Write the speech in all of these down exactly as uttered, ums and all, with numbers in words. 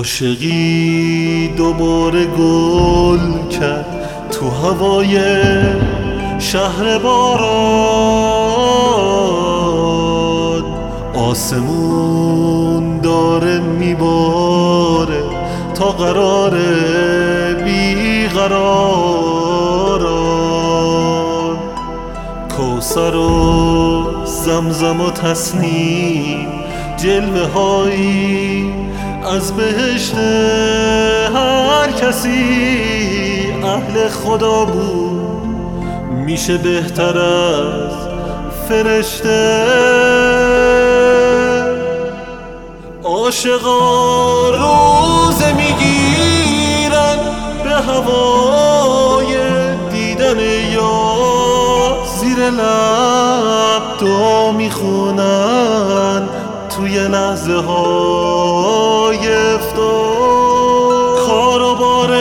عاشقی دوباره گل کرد تو هوای شهر باران. آسمون داره میباره تا قرار بیقراران. کوثر و زمزم و تسنیم جلوه هایی از بهشت هر کسی اهل خدا بود میشه بهتر از فرشته. عاشقا روزه میگیرن به هوای دیدن یار، زیر لب دعا میخونن توی لحظه های افتار. کاروبار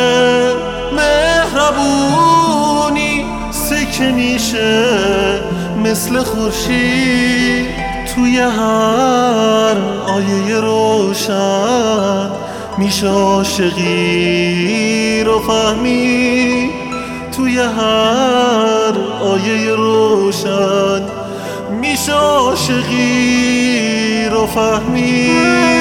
مهربونی سکه میشه مثل خورشید توی هر آیه روشن. میشه عاشقی رو فهمی توی هر آیه روشن. میشه عاشقی رو فهمی.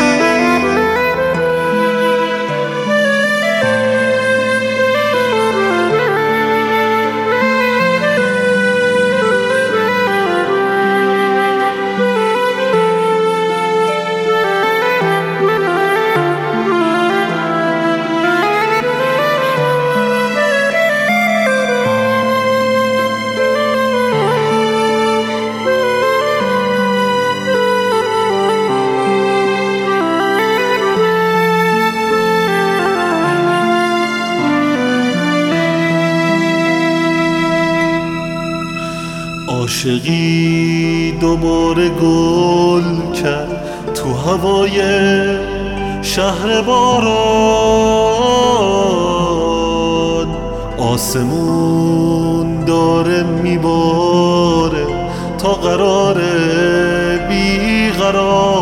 عاشقی دوباره گل کرد تو هوای شهر باران. آسمون داره میباره تا قرار بیقرار.